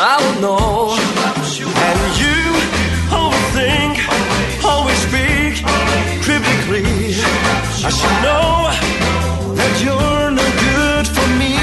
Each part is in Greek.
I don't know. And you overthink, always speak cryptically. I should know that you're no good for me.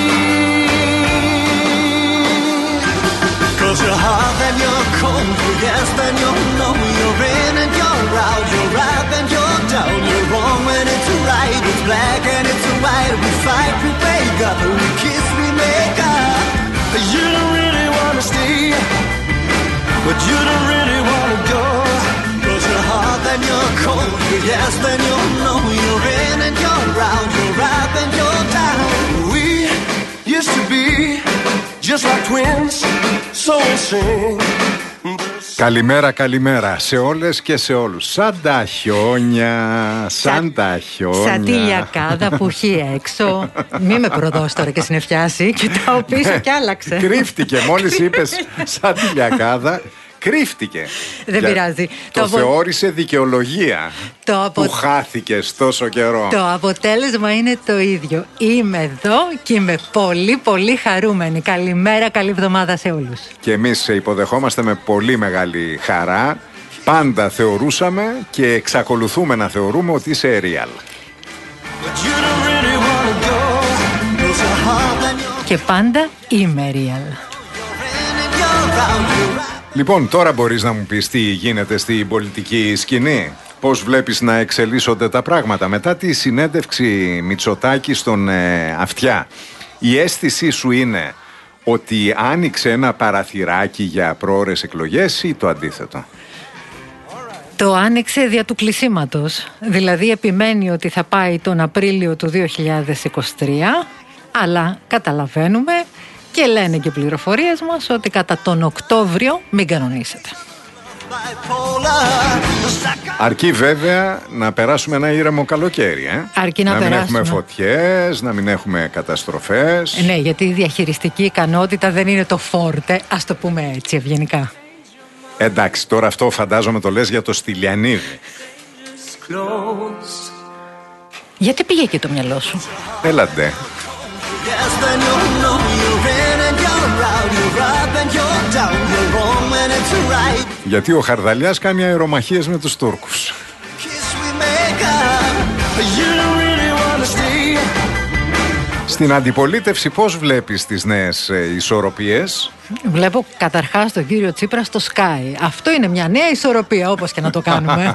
'Cause you're hot and you're cold, you're yes and you're no, you're in and you're out, you're up and you're down, you're wrong when it's right, it's black and it's white, we fight, we break up, we kiss, we make up. You don't really wanna stay, but you don't really wanna go. 'Cause you're hot and you're cold, you're yes and you're no, you're in and you're out, you're up and you're down. We used to be just like twins, so we sing. Καλημέρα, καλημέρα σε όλες και σε όλους. Σαν τα χιόνια, σαν τα χιόνια. Σαν τη λιακάδα που έχει έξω. Μη με προδώσει τώρα και συννεφιάσει. Κοιτάω πίσω και άλλαξε. Κρύφτηκε, μόλις είπες σαν τη λιακάδα. Κρύφτηκε. Δεν πειράζει. Το θεώρησε δικαιολογία που χάθηκες τόσο καιρό. Το αποτέλεσμα είναι το ίδιο. Είμαι εδώ και είμαι πολύ πολύ χαρούμενη. Καλημέρα, καλή εβδομάδα σε όλους. Και εμείς σε υποδεχόμαστε με πολύ μεγάλη χαρά. Πάντα θεωρούσαμε και εξακολουθούμε να θεωρούμε ότι είσαι real. Και πάντα είμαι real. Λοιπόν, τώρα μπορείς να μου πεις τι γίνεται στην πολιτική σκηνή. Πώς βλέπεις να εξελίσσονται τα πράγματα μετά τη συνέντευξη Μητσοτάκη στον Αυτιά. Η αίσθησή σου είναι ότι άνοιξε ένα παραθυράκι για πρόωρες εκλογές ή το αντίθετο? Το άνοιξε δια του κλεισίματος. Δηλαδή επιμένει ότι θα πάει τον Απρίλιο του 2023, αλλά καταλαβαίνουμε και λένε και πληροφορίες μας ότι κατά τον Οκτώβριο μην κανονίσετε. Αρκεί βέβαια να περάσουμε ένα ήρεμο καλοκαίρι, Αρκεί να μην περάσουμε. έχουμε φωτιές, να μην έχουμε καταστροφές. Ναι, γιατί η διαχειριστική ικανότητα δεν είναι το φόρτε, ας το πούμε έτσι ευγενικά. Εντάξει, τώρα αυτό φαντάζομαι το λες για το Στυλιανίδη. Γιατί πήγε και το μυαλό σου? Έλαντε. Γιατί ο Χαρδαλιάς κάνει αερομαχίες με τους Τούρκους. Στην αντιπολίτευση πώς βλέπεις τις νέες ισορροπίες? Βλέπω καταρχάς τον κύριο Τσίπρα στο Sky. Αυτό είναι μια νέα ισορροπία, όπως και να το κάνουμε.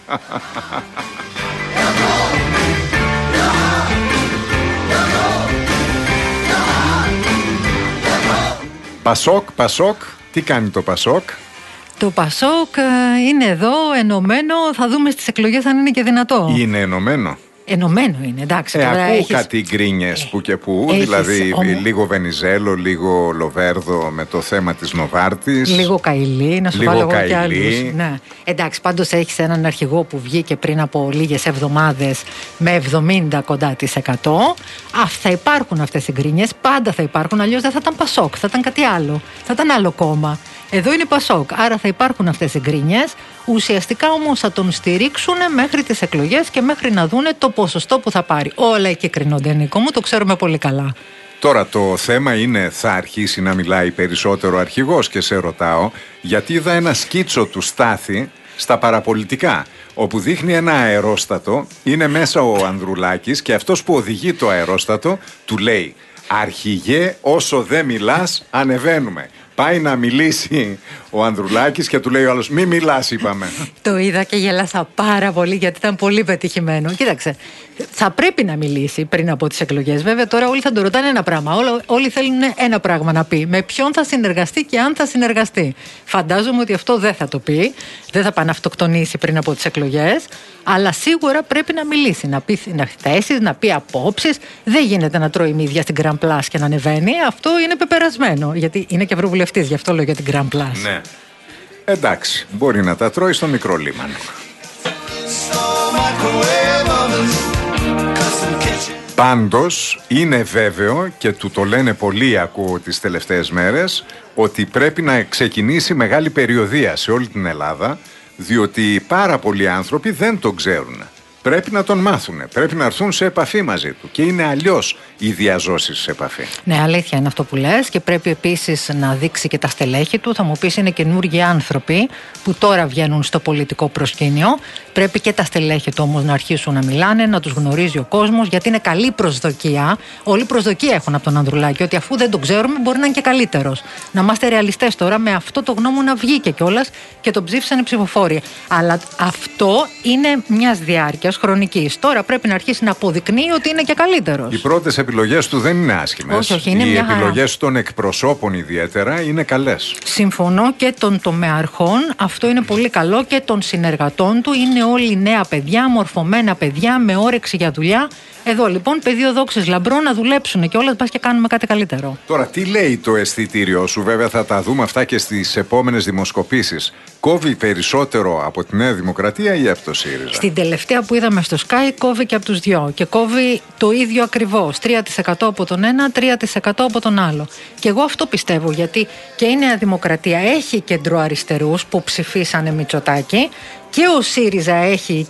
Πασόκ, τι κάνει το Πασόκ? Το Πασόκ είναι εδώ ενωμένο, θα δούμε στις εκλογές αν είναι και δυνατό. Είναι ενωμένο. Ενωμένο είναι, εντάξει. Ακούω κάτι γκρίνιες που και που, δηλαδή λίγο Βενιζέλο, λίγο Λοβέρδο με το θέμα της Νοβάρτης. Λίγο Καηλή, να σου βάλω εγώ κι άλλους. Ναι. Εντάξει, πάντως έχεις έναν αρχηγό που βγήκε πριν από λίγες εβδομάδες με 70 κοντά της 100. Θα υπάρχουν αυτές οι γκρίνιες, πάντα θα υπάρχουν, αλλιώς δεν θα ήταν Πασόκ, θα ήταν κάτι άλλο, θα ήταν άλλο κόμμα. Εδώ είναι Πασόκ, άρα θα υπάρχουν αυτές οι γκρίνιες. Ουσιαστικά όμως θα τον στηρίξουν μέχρι τις εκλογές και μέχρι να δούνε το ποσοστό που θα πάρει. Όλα εκεί κρίνονται, Νίκο μου, το ξέρουμε πολύ καλά. Τώρα το θέμα είναι, θα αρχίσει να μιλάει περισσότερο ο αρχηγός, και σε ρωτάω γιατί είδα ένα σκίτσο του Στάθη στα παραπολιτικά, όπου δείχνει ένα αερόστατο, είναι μέσα ο Ανδρουλάκης και αυτός που οδηγεί το αερόστατο του λέει «Αρχηγέ, όσο δεν μιλάς ανεβαίνουμε». Πάει να μιλήσει ο Ανδρουλάκης και του λέει ο άλλος «Μη μιλάς», είπαμε. Το είδα και γελάσα πάρα πολύ γιατί ήταν πολύ πετυχημένο. Κοίταξε, θα πρέπει να μιλήσει πριν από τις εκλογές. Βέβαια τώρα όλοι θα το ρωτάνε ένα πράγμα. Όλοι θέλουν ένα πράγμα να πει. Με ποιον θα συνεργαστεί και αν θα συνεργαστεί. Φαντάζομαι ότι αυτό δεν θα το πει. Δεν θα πάει να αυτοκτονήσει πριν από τις εκλογές. Αλλά σίγουρα πρέπει να μιλήσει, να πει θέσεις, να πει απόψεις. Δεν γίνεται να τρώει μύδια στην Grand Plus και να ανεβαίνει. Αυτό είναι πεπερασμένο. Γιατί είναι και ευρωβουλευτής, γι' αυτό λέω για την Grand Plus. Ναι. Εντάξει, μπορεί να τα τρώει στο μικρό λίμανο. Πάντως είναι βέβαιο, και του το λένε πολλοί, ακούω τις τελευταίες μέρες, ότι πρέπει να ξεκινήσει μεγάλη περιοδεία σε όλη την Ελλάδα, διότι πάρα πολλοί άνθρωποι δεν το ξέρουν. πρέπει να τον μάθουν. Πρέπει να έρθουν σε επαφή μαζί του. Και είναι αλλιώς οι διαζώσεις σε επαφή. Ναι, αλήθεια είναι αυτό που λες, και πρέπει επίσης να δείξει και τα στελέχη του. Θα μου πεις, είναι καινούργιοι άνθρωποι που τώρα βγαίνουν στο πολιτικό προσκήνιο. Πρέπει και τα στελέχη του όμως να αρχίσουν να μιλάνε, να τους γνωρίζει ο κόσμος, γιατί είναι καλή προσδοκία. Όλοι προσδοκία έχουν από τον Ανδρουλάκη, ότι αφού δεν τον ξέρουμε μπορεί να είναι και καλύτερος. Να είμαστε ρεαλιστές τώρα, με αυτό το γνώμονα βγήκε κιόλας και τον ψήφισαν οι ψηφοφόροι. Αλλά αυτό είναι μιας διάρκειας χρονικής. Τώρα πρέπει να αρχίσει να αποδεικνύει ότι είναι και καλύτερος. Οι πρώτες επιλογές του δεν είναι άσχημες. Όχι, είναι οι επιλογές των εκπροσώπων ιδιαίτερα είναι καλές. Συμφωνώ, και των τομεαρχών, αυτό είναι πολύ καλό, και των συνεργατών του. Είναι όλοι νέα παιδιά, μορφωμένα παιδιά, με όρεξη για δουλειά. Εδώ λοιπόν, πεδίο δόξης λαμπρό, να δουλέψουν και όλα, πας και κάνουμε κάτι καλύτερο. Τώρα, τι λέει το αισθητήριό σου, βέβαια θα τα δούμε αυτά και στις επόμενες δημοσκοπήσεις. Κόβει περισσότερο από τη Νέα Δημοκρατία ή από το ΣΥΡΙΖΑ? Στην τελευταία που είδαμε στο Sky, κόβει και από τους δυο. Και κόβει το ίδιο ακριβώς. 3% από τον ένα, 3% από τον άλλο. Και εγώ αυτό πιστεύω, γιατί και η Νέα Δημοκρατία έχει κεντροαριστερούς που ψηφίσανε Μητσοτάκη. Και ο ΣΥΡΙΖΑ έχει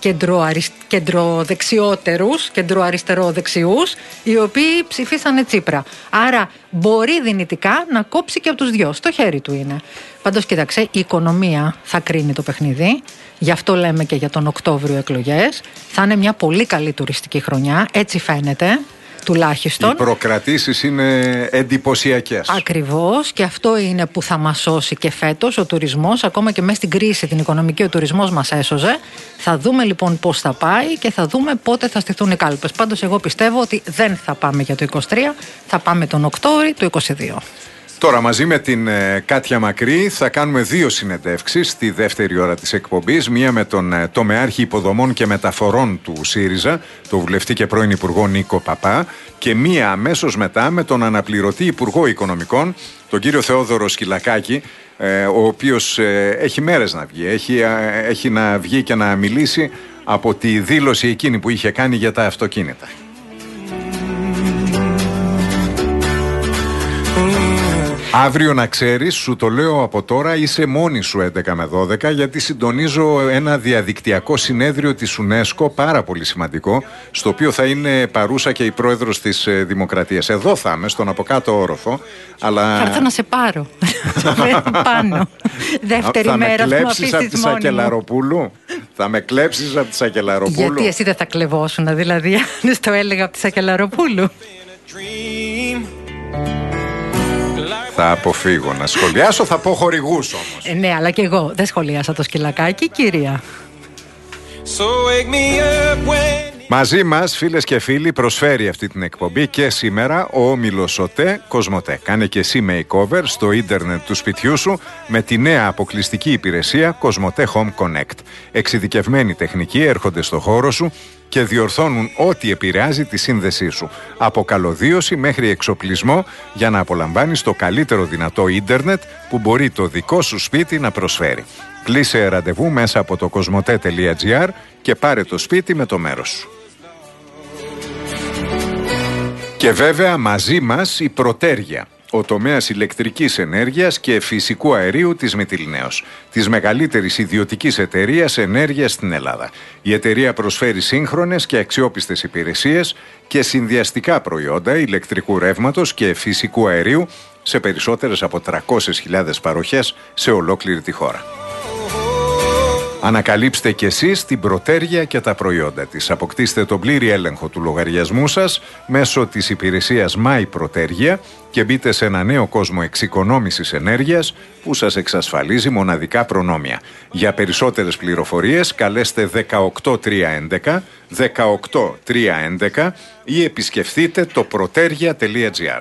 κεντροδεξιότερους, κεντροαριστεροδεξιούς, οι οποίοι ψηφίσανε Τσίπρα. Άρα μπορεί δυνητικά να κόψει και από τους δυο. Στο χέρι του είναι. Πάντως, κοίταξε, η οικονομία θα κρίνει το παιχνίδι. Γι' αυτό λέμε και για τον Οκτώβριο εκλογές. Θα είναι μια πολύ καλή τουριστική χρονιά. Έτσι φαίνεται. Τουλάχιστον. Οι προκρατήσεις είναι εντυπωσιακές. Ακριβώς, και αυτό είναι που θα μας σώσει και φέτος ο τουρισμός. Ακόμα και μέσα στην κρίση την οικονομική, ο τουρισμός μας έσωζε. Θα δούμε λοιπόν πώς θα πάει και θα δούμε πότε θα στηθούν οι κάλπες. Πάντως εγώ πιστεύω ότι δεν θα πάμε για το 23, θα πάμε τον Οκτώβρη του 22. Τώρα μαζί με την Κάτια Μακρύ θα κάνουμε 2 συνεντεύξεις στη δεύτερη ώρα της εκπομπής. Μία με τον τομεάρχη υποδομών και μεταφορών του ΣΥΡΙΖΑ, τον βουλευτή και πρώην Υπουργό Νίκο Παπά, και μία αμέσως μετά με τον αναπληρωτή Υπουργό Οικονομικών, τον κύριο Θεόδωρο Σκυλακάκη, ο οποίος έχει μέρες να βγει. Έχει να βγει και να μιλήσει από τη δήλωση εκείνη που είχε κάνει για τα αυτοκίνητα. Αύριο, να ξέρεις, σου το λέω από τώρα, είσαι μόνη σου 11 με 12, γιατί συντονίζω ένα διαδικτυακό συνέδριο της UNESCO, πάρα πολύ σημαντικό, στο οποίο θα είναι παρούσα και η πρόεδρος της Δημοκρατίας. Εδώ θα είμαι, στον από κάτω όροφο, αλλά... Θα έρθω να σε πάρω. Πάνω. Δεύτερη μέρα θα με αφήσεις μόνη μου. Θα με κλέψεις από τη Σακελαροπούλου. Γιατί εσύ δεν θα κλεβόσουν, δηλαδή, αν το έλεγα από τη Σακελαροπούλου? Θα αποφύγω να σχολιάσω, θα πω χορηγούς όμως. Ναι, αλλά και εγώ δεν σχολιάσα το Σκυλακάκι, κυρία. Μαζί μας, φίλες και φίλοι, προσφέρει αυτή την εκπομπή και σήμερα ο όμιλος ΟΤΕ Κοσμοτέ. Κάνε και εσύ makeover στο ίντερνετ του σπιτιού σου με τη νέα αποκλειστική υπηρεσία Κοσμοτέ Home Connect. Εξειδικευμένοι τεχνικοί έρχονται στο χώρο σου και διορθώνουν ό,τι επηρεάζει τη σύνδεσή σου. Από καλωδίωση μέχρι εξοπλισμό, για να απολαμβάνεις το καλύτερο δυνατό ίντερνετ που μπορεί το δικό σου σπίτι να προσφέρει. Κλείσε ραντεβού μέσα από το κοσμοτέ.gr και πάρε το σπίτι με το μέρος σου. Και βέβαια μαζί μας η Πρωτέργεια, ο τομέας ηλεκτρικής ενέργειας και φυσικού αερίου της Μυτιληναίος, της μεγαλύτερης ιδιωτικής εταιρείας ενέργειας στην Ελλάδα. Η εταιρεία προσφέρει σύγχρονες και αξιόπιστες υπηρεσίες και συνδυαστικά προϊόντα ηλεκτρικού ρεύματος και φυσικού αερίου σε περισσότερες από 300.000 παροχές σε ολόκληρη τη χώρα. Ανακαλύψτε κι εσείς την Πρωτέργεια και τα προϊόντα της. Αποκτήστε τον πλήρη έλεγχο του λογαριασμού σας μέσω της υπηρεσίας My Πρωτέργεια και μπείτε σε ένα νέο κόσμο εξοικονόμησης ενέργειας που σας εξασφαλίζει μοναδικά προνόμια. Για περισσότερες πληροφορίες καλέστε 18311 18311 ή επισκεφτείτε το protergia.gr.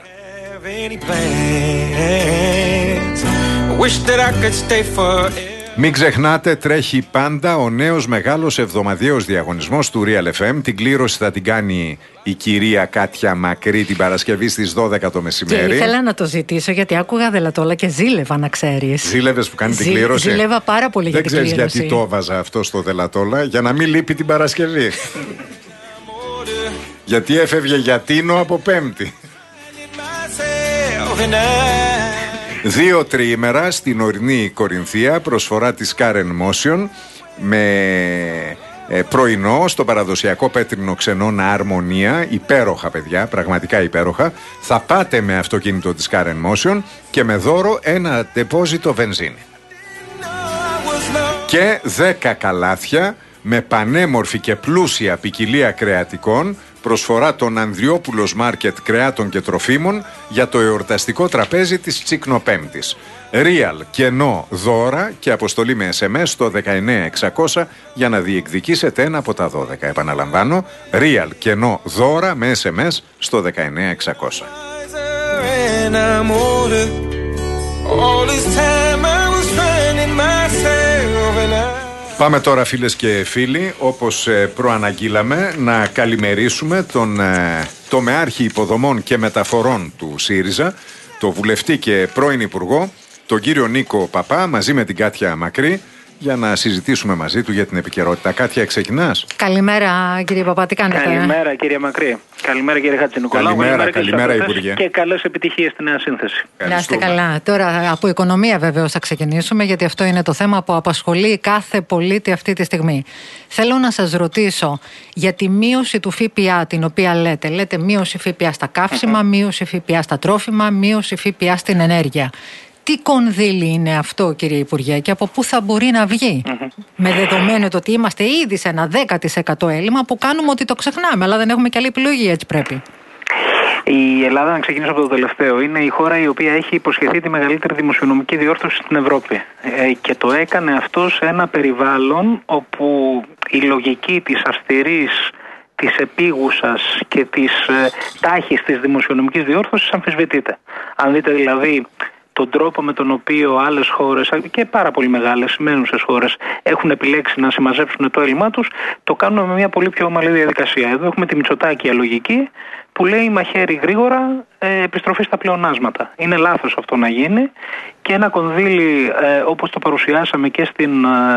Μην ξεχνάτε, τρέχει πάντα ο νέος μεγάλος εβδομαδιαίος διαγωνισμός του Real FM. Την κλήρωση θα την κάνει η κυρία Κάτια Μακρύ την Παρασκευή στις 12 το μεσημέρι. Και ήθελα να το ζητήσω, γιατί άκουγα Δελατόλα και ζήλευα, να ξέρεις. Ζήλευες που κάνει την κλήρωση? Ζήλευα πάρα πολύ για την κλήρωση. Δεν ξέρεις γιατί το έβαζα αυτό στο Δελατόλα? Για να μην λείπει την Παρασκευή. Γιατί έφευγε για Τίνο από Πέμπτη. 2 τριήμερα στην ορεινή Κορινθία, προσφορά της Karen Motion, με πρωινό στο παραδοσιακό πέτρινο ξενώνα Αρμονία, υπέροχα παιδιά, πραγματικά υπέροχα. Θα πάτε με αυτοκίνητο της Car Motion και με δώρο ένα ντεπόζιτο βενζίνη. Και 10 καλάθια με πανέμορφη και πλούσια ποικιλία κρεατικών, προσφορά των Ανδριόπουλος Μάρκετ κρεάτων και τροφίμων για το εορταστικό τραπέζι της Τσικνοπέμπτης. Real, κενό, δώρα και αποστολή με SMS στο 19600 για να διεκδικήσετε ένα από τα 12. Επαναλαμβάνω, Real, κενό, δώρα με SMS στο 19600. Πάμε τώρα φίλες και φίλοι, όπως προαναγγείλαμε, να καλημερίσουμε τον τομεάρχη υποδομών και μεταφορών του ΣΥΡΙΖΑ, το βουλευτή και πρώην υπουργό, τον κύριο Νίκο Παπά, μαζί με την Κάτια Μακρύ, για να συζητήσουμε μαζί του για την επικαιρότητα. Κάτια, ξεκινάς? Καλημέρα κύριε Παπά, τι κάνετε? Καλημέρα κύριε Μακρύ. Καλημέρα κύριε Χατζηνικολάου. Καλημέρα Υπουργέ. Και καλές επιτυχίες στη νέα σύνθεση. Να είστε καλά. Τώρα από οικονομία βεβαίως θα ξεκινήσουμε, γιατί αυτό είναι το θέμα που απασχολεί κάθε πολίτη αυτή τη στιγμή. Θέλω να σας ρωτήσω για τη μείωση του ΦΠΑ, την οποία λέτε μείωση ΦΠΑ στα καύσιμα, μείωση ΦΠΑ στα τρόφιμα, μείωση ΦΠΑ στην ενέργεια. Τι κονδύλι είναι αυτό, κύριε Υπουργέ, και από πού θα μπορεί να βγει? Με δεδομένο το ότι είμαστε ήδη σε ένα 10% έλλειμμα που κάνουμε ότι το ξεχνάμε, αλλά δεν έχουμε και άλλη επιλογή, έτσι πρέπει. Η Ελλάδα, να ξεκινήσω από το τελευταίο, είναι η χώρα η οποία έχει υποσχεθεί τη μεγαλύτερη δημοσιονομική διόρθωση στην Ευρώπη. Και το έκανε αυτό σε ένα περιβάλλον όπου η λογική της αυστηρής, της επίγουσας και της τάχης της δημοσιονομικής διόρθωσης αμφισβητείται. Αν δείτε δηλαδή τον τρόπο με τον οποίο άλλες χώρες και πάρα πολύ μεγάλες σημαίνουσες χώρες έχουν επιλέξει να συμμαζέψουν το έλλειμμά τους, το κάνουν με μια πολύ πιο ομαλή διαδικασία. Εδώ έχουμε τη Μητσοτάκια λογική που λέει μαχαίρι γρήγορα, επιστροφή στα πλεονάσματα. Είναι λάθος αυτό να γίνει και ένα κονδύλι όπως το παρουσιάσαμε και στην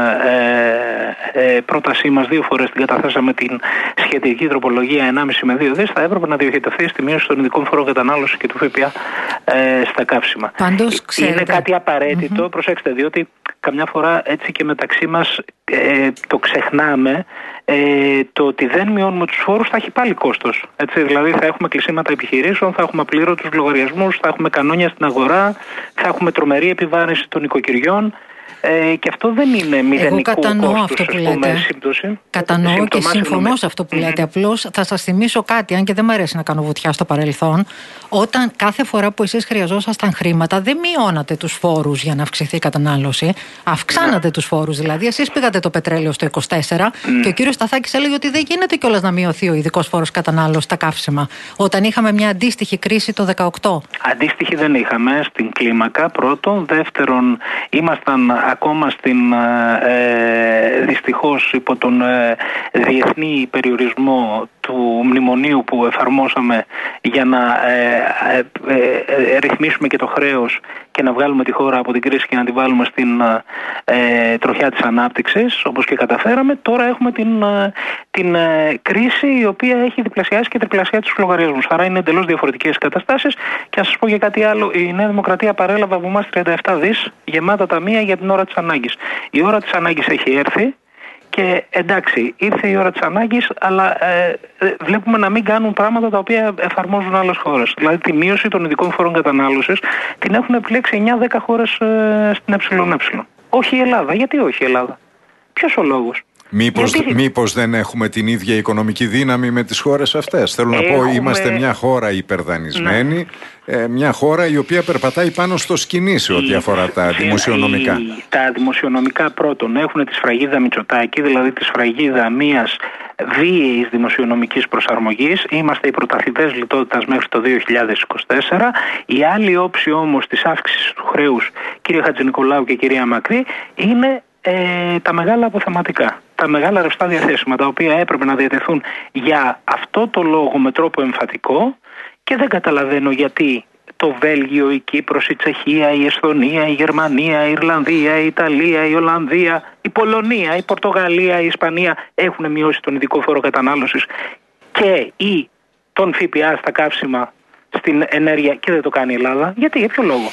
πρότασή μας 2 φορές, την καταθέσαμε την σχετική τροπολογία 1,5 με 2 δις, θα έπρεπε να διοχετευτεί στη μείωση των ειδικών φόρων κατανάλωσης και του ΦΠΑ στα καύσιμα. Πάντως, είναι κάτι απαραίτητο, προσέξτε, διότι καμιά φορά έτσι και μεταξύ μας το ξεχνάμε, το ότι δεν μειώνουμε τους φόρους θα έχει πάλι κόστος. Έτσι, δηλαδή θα έχουμε κλεισίματα επιχειρήσεων, θα έχουμε απλήρωτους λογαριασμούς, θα έχουμε κανόνια στην αγορά, θα έχουμε τρομερή επιβάρυνση των οικοκυριών. Και αυτό δεν είναι μηδενικό κόστος. Εγώ κατανοώ αυτό που λέτε. Κατανοώ και συμφωνώ σε αυτό που λέτε. Απλώς θα σας θυμίσω κάτι, αν και δεν μου αρέσει να κάνω βουτιά στο παρελθόν. Όταν κάθε φορά που εσείς χρειαζόσασταν χρήματα, δεν μειώνατε τους φόρους για να αυξηθεί η κατανάλωση. Αυξάνατε τους φόρους. Δηλαδή, εσείς πήγατε το πετρέλαιο στο 24 και ο κύριος Σταθάκης έλεγε ότι δεν γίνεται κιόλας να μειωθεί ο ειδικός φόρος κατανάλωσης στα καύσιμα. Όταν είχαμε μια αντίστοιχη κρίση το 18. Αντίστοιχη δεν είχαμε στην κλίμακα, πρώτον. Δεύτερον, ήμασταν ακόμα δυστυχώς υπό τον διεθνή περιορισμό του μνημονίου που εφαρμόσαμε για να ρυθμίσουμε και το χρέος και να βγάλουμε τη χώρα από την κρίση και να τη βάλουμε στην τροχιά της ανάπτυξης, όπως και καταφέραμε. Τώρα έχουμε την κρίση η οποία έχει διπλασιάσει και τριπλασιάσει τους λογαριασμούς. Άρα είναι εντελώς διαφορετικές καταστάσεις. Και να σας πω για κάτι άλλο, η Νέα Δημοκρατία παρέλαβε από εμάς 37 δις γεμάτα ταμεία για την ώρα της ανάγκης. Η ώρα της ανάγκης έχει έρθει. Και εντάξει, ήρθε η ώρα της ανάγκης, αλλά βλέπουμε να μην κάνουν πράγματα τα οποία εφαρμόζουν άλλες χώρες. Δηλαδή τη μείωση των ειδικών φόρων κατανάλωσης την έχουν επιλέξει 9-10 χώρες στην ΕΕ. Όχι η Ελλάδα. Γιατί όχι η Ελλάδα? Ποιος ο λόγος? Μήπως δεν έχουμε την ίδια οικονομική δύναμη με τις χώρες αυτές? Θέλω να πω, είμαστε μια χώρα υπερδανισμένη, μια χώρα η οποία περπατάει πάνω στο σκηνή σε ό,τι αφορά τα δημοσιονομικά. Τα δημοσιονομικά πρώτον έχουν τη σφραγίδα Μητσοτάκη, δηλαδή τη σφραγίδα μιας βίαιης δημοσιονομικής προσαρμογής. Είμαστε οι πρωταθλητές λιτότητας μέχρι το 2024. Η άλλη όψη όμως της αύξησης του χρέους, κύριε Χατζηνικολάου και κυρία Μακρύ, είναι τα μεγάλα αποθεματικά, τα μεγάλα ρευστά διαθέσιμα, τα οποία έπρεπε να διατεθούν για αυτό το λόγο με τρόπο εμφατικό, και δεν καταλαβαίνω γιατί το Βέλγιο, η Κύπρος, η Τσεχία, η Εσθονία, η Γερμανία, η Ιρλανδία, η Ιταλία, η Ολλανδία, η Πολωνία, η Πορτογαλία, η Ισπανία έχουν μειώσει τον ειδικό φόρο κατανάλωσης και ή τον ΦΠΑ στα καύσιμα, στην ενέργεια, και δεν το κάνει η Ελλάδα. Γιατί, για ποιο λόγο?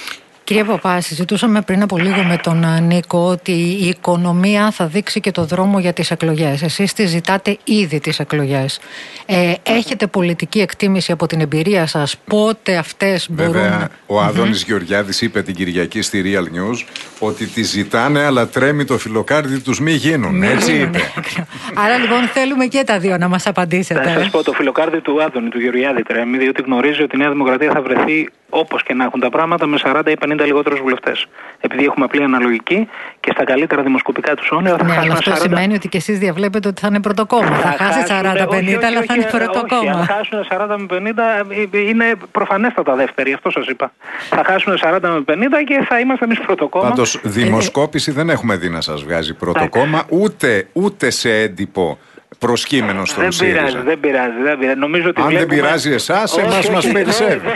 Κύριε Παπά, συζητούσαμε πριν από λίγο με τον Νίκο ότι η οικονομία θα δείξει και το δρόμο για τις εκλογές. Εσείς τις ζητάτε ήδη τις εκλογές. Έχετε πολιτική εκτίμηση από την εμπειρία σας πότε αυτές μπορούν? Βέβαια, ο Άδωνης Γεωργιάδης είπε την Κυριακή στη Real News ότι τις ζητάνε, αλλά τρέμει το φιλοκάρδι τους μη γίνουν. Έτσι είπε. Άρα λοιπόν θέλουμε και τα δύο να μας απαντήσετε. Θα σας πω, το φιλοκάρδι του Άδωνη, του Γεωργιάδη τρέμει, διότι γνωρίζει ότι η Νέα Δημοκρατία θα βρεθεί, όπως και να έχουν τα πράγματα, με 40 ή 50 λιγότερους βουλευτές. Επειδή έχουμε απλή αναλογική και στα καλύτερα δημοσκοπικά τους όνειρα θα χάσουμε 40. Αλλά αυτό σημαίνει ότι και εσείς διαβλέπετε ότι θα είναι πρωτοκόμμα. Θα χάσει 40-50, αλλά θα είναι πρωτοκόμμα. Όχι, αν χάσουν 40 με 50 είναι προφανέστατα δεύτεροι, αυτό σας είπα. Θα χάσουν 40 με 50 και θα είμαστε εμείς πρωτοκόμμα. Πάντως, δημοσκόπηση δεν έχουμε δει να σας βγάζει πρωτοκόμμα, ούτε σε έντυπο προσκύμενο στον ΣΥΡΙΖΑ. Δεν πειράζει. Νομίζω ότι αν δεν πειράζει εσάς, εμάς μας περισσεύει.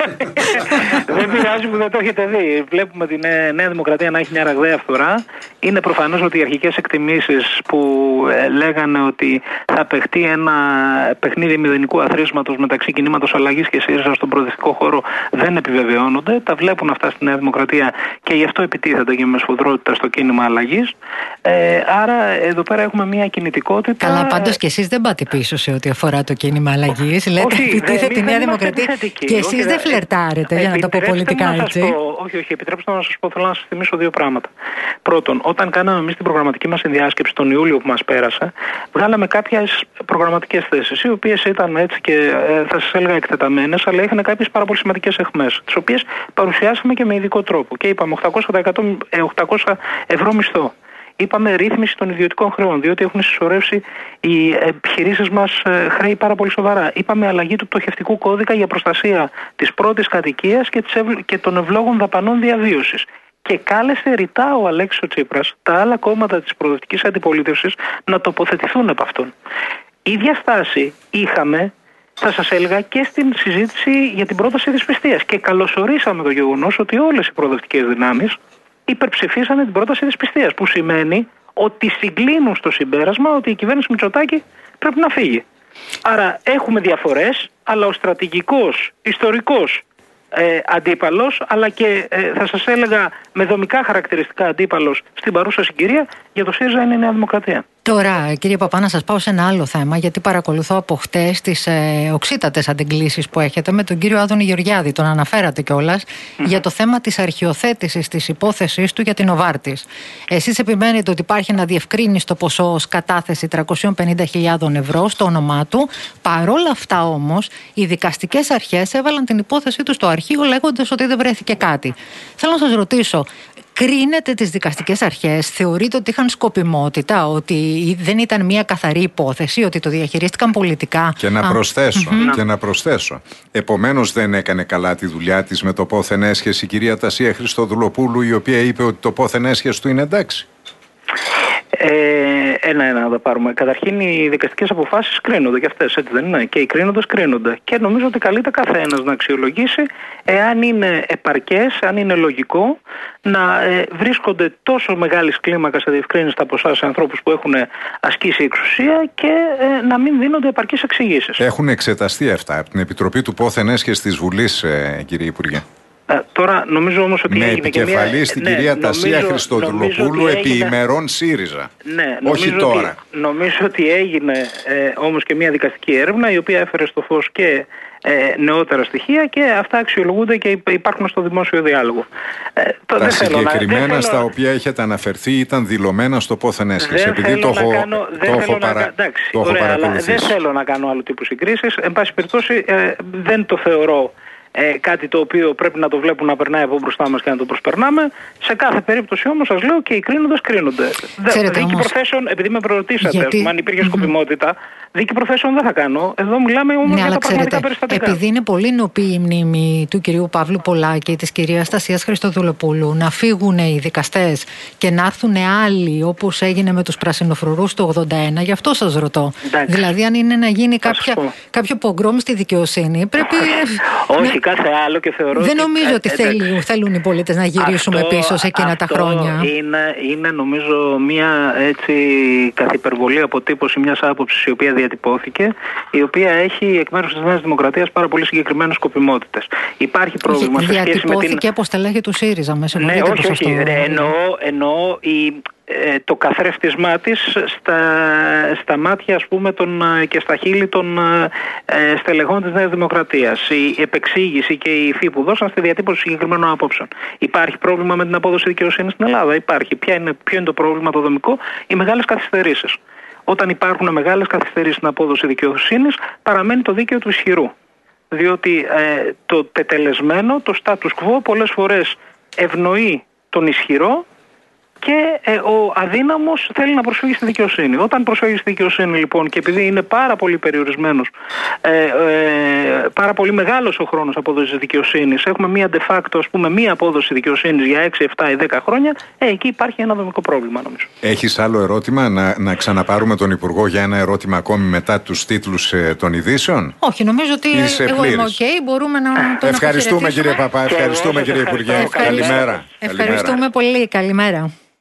Δεν πειράζει που δεν το έχετε δει. Βλέπουμε τη Νέα Δημοκρατία να έχει μια ραγδαία φθορά. Είναι προφανώς ότι οι αρχικές εκτιμήσεις που λέγανε ότι θα παιχτεί ένα παιχνίδι μηδενικού αθροίσματος μεταξύ κινήματος αλλαγής και ΣΥΡΙΖΑ στον προοδευτικό χώρο δεν επιβεβαιώνονται. Τα βλέπουν αυτά στη Νέα Δημοκρατία και γι' αυτό επιτίθενται και με σφοδρότητα στο κίνημα αλλαγής. Άρα εδώ πέρα έχουμε μια κινητικότητα. Καλά, πάντως και εσείς δεν πάτε πίσω σε ό,τι αφορά το κίνημα αλλαγής. Λέτε επιτίθεται τη Νέα Δημοκρατία και εσείς δεν φλερτάρετε, για να το πω πολιτικά έτσι. Όχι, επιτρέψτε να σας πω, θέλω να σας θυμίσω δύο πράγματα. Πρώτον, όταν κάναμε εμείς την προγραμματική μας συνδιάσκεψη τον Ιούλιο που μας πέρασε, βγάλαμε κάποιες προγραμματικές θέσεις, οι οποίες ήταν έτσι και θα σας έλεγα εκτεταμένες, αλλά είχαν κάποιες πάρα πολύ σημαντικές αιχμές, τις οποίες παρουσιάσαμε και με ειδικό τρόπο. Και είπαμε 800 ευρώ μισθό. Είπαμε ρύθμιση των ιδιωτικών χρεών, διότι έχουν συσσωρεύσει οι επιχειρήσεις μας χρέη πάρα πολύ σοβαρά. Είπαμε αλλαγή του πτωχευτικού κώδικα για προστασία της πρώτης κατοικίας και των ευλόγων δαπανών διαβίωσης. Και κάλεσε ρητά ο Αλέξης ο Τσίπρας τα άλλα κόμματα της προοδευτικής αντιπολίτευσης να τοποθετηθούν από αυτόν. Ίδια στάση είχαμε, θα σας έλεγα, και στην συζήτηση για την πρόταση δυσπιστίας. Και καλωσορίσαμε το γεγονός ότι όλες οι προοδευτικές δυνάμεις υπερψηφίσανε την πρόταση δυσπιστίας, που σημαίνει ότι συγκλίνουν στο συμπέρασμα ότι η κυβέρνηση Μητσοτάκη πρέπει να φύγει. Άρα έχουμε διαφορές, αλλά ο στρατηγικός, ιστορικός αντίπαλος, αλλά και θα σας έλεγα με δομικά χαρακτηριστικά αντίπαλος στην παρούσα συγκυρία για το ΣΥΡΙΖΑ είναι η Νέα Δημοκρατία. Τώρα, κύριε Παπά, να σας πάω σε ένα άλλο θέμα, γιατί παρακολουθώ από χτες τις οξύτατες αντεγκλήσεις που έχετε με τον κύριο Άδωνη Γεωργιάδη. Τον αναφέρατε κιόλας για το θέμα της αρχιοθέτησης της υπόθεσής του για την Νοβάρτις. Εσείς επιμένετε ότι υπάρχει ένα διευκρίνιστο ποσό ως κατάθεση 350.000 ευρώ στο όνομά του. Παρόλα αυτά όμως, οι δικαστικές αρχές έβαλαν την υπόθεσή του στο αρχείο λέγοντας ότι δεν βρέθηκε κάτι. Θέλω να σας ρωτήσω, κρίνετε τις δικαστικές αρχές, θεωρείτε ότι είχαν σκοπιμότητα, ότι δεν ήταν μια καθαρή υπόθεση, ότι το διαχειρίστηκαν πολιτικά? Και να προσθέσω. Επομένως δεν έκανε καλά τη δουλειά της με το πόθεν έσχεση η κυρία Τασία Χριστοδουλοπούλου, η οποία είπε ότι το πόθεν έσχεση του είναι εντάξει. Ένα-ένα να τα πάρουμε. Καταρχήν, οι δικαστικές αποφάσεις κρίνονται και αυτές, έτσι δεν είναι? Και οι κρίνοντες κρίνονται. Και νομίζω ότι καλείται καθένας να αξιολογήσει εάν είναι επαρκές, αν είναι λογικό να βρίσκονται τόσο μεγάλης κλίμακας σε διευκρίνηστα ποσά σε ανθρώπους που έχουν ασκήσει εξουσία και να μην δίνονται επαρκείς εξηγήσεις. Έχουν εξεταστεί αυτά από την Επιτροπή του Πόθεν Έσχεσης της Βουλής, κύριε Υπουργέ. Τώρα νομίζω όμως ότι έγινε επικεφαλή στην κυρία Τασία Χριστοδουλοπούλου επί ημερών ΣΥΡΙΖΑ. Ναι, όχι τώρα. Νομίζω ότι έγινε όμως και μια δικαστική έρευνα η οποία έφερε στο φως και νεότερα στοιχεία και αυτά αξιολογούνται και υπάρχουν στο δημόσιο διάλογο. Τα συγκεκριμένα στα οποία έχετε αναφερθεί ήταν δηλωμένα στο πόθεν έσχεση. Επειδή το έχω παρακολουθήσει. Δεν θέλω να κάνω άλλου τύπου συγκρίσεις. Εν πάση περιπτώσει δεν το θεωρώ κάτι το οποίο πρέπει να το βλέπουν να περνάει από μπροστά μας και να το προσπερνάμε. Σε κάθε περίπτωση όμως σας λέω και οι κρίνοντες κρίνονται. Δίκη προθέσεων, επειδή με προρωτήσατε αν υπήρχε σκοπιμότητα, δίκη προθέσεων δεν θα κάνω. Εδώ μιλάμε όμως για τα πραγματικά περιστατικά. Επειδή είναι πολύ νοπή η μνήμη του κυρίου Παύλου Πολάκη και της κυρίας Τασίας Χριστοδουλοπούλου να φύγουν οι δικαστές και να έρθουν άλλοι όπως έγινε με τους πρασινοφρουρούς του 81, γι' αυτό σας ρωτώ. Εντάξει. Δηλαδή αν είναι να γίνει κάποιο πογκρόμ στη δικαιοσύνη πρέπει... Όχι, πολιτικά σε άλλο και θεωρώ. Δεν νομίζω ότι θέλουν οι πολίτες να γυρίσουμε πίσω σε εκείνα τα χρόνια. Είναι νομίζω μια έτσι καθυπερβολή αποτύπωση μιας άποψης η οποία διατυπώθηκε, η οποία έχει εκ μέρους της Νέας Δημοκρατίας πάρα πολύ συγκεκριμένες σκοπιμότητες. Υπάρχει πρόβλημα σε σχέση με την. Διατυπώθηκε από στελέχη του ΣΥΡΙΖΑ μέσα. Ναι, όχι. Εννοώ το καθρέφτισμά της στα μάτια, ας πούμε, και στα χείλη των στελεχών της Νέας Δημοκρατίας. Η επεξήγηση και η υφή που δώσαν στη διατύπωση συγκεκριμένων απόψεων. Υπάρχει πρόβλημα με την απόδοση δικαιοσύνης στην Ελλάδα? Υπάρχει. Ποιο είναι το πρόβλημα το δομικό? Οι μεγάλες καθυστερήσεις. Όταν υπάρχουν μεγάλες καθυστερήσεις στην απόδοση δικαιοσύνης, παραμένει το δίκαιο του ισχυρού. Διότι το τετελεσμένο, το status quo, πολλές φορές ευνοεί τον ισχυρό και ο αδύναμος θέλει να προσφύγει στη δικαιοσύνη. Όταν προσφύγει στη δικαιοσύνη, λοιπόν, και επειδή είναι πάρα πολύ περιορισμένος, πάρα πολύ μεγάλος ο χρόνος απόδοσης δικαιοσύνης, έχουμε μία de facto, ας πούμε, μία απόδοση δικαιοσύνης για 6, 7 ή 10 χρόνια, εκεί υπάρχει ένα δομικό πρόβλημα, νομίζω. Έχεις άλλο ερώτημα, να ξαναπάρουμε τον Υπουργό για ένα ερώτημα ακόμη μετά τους τίτλους των ειδήσεων? Όχι, νομίζω ότι εγώ είμαι OK, μπορούμε να τον Ευχαριστούμε, κύριε Παπά, ευχαριστούμε, κύριε Υπουργέ. Καλημέρα. Ευχαριστούμε πολύ, καλημέρα.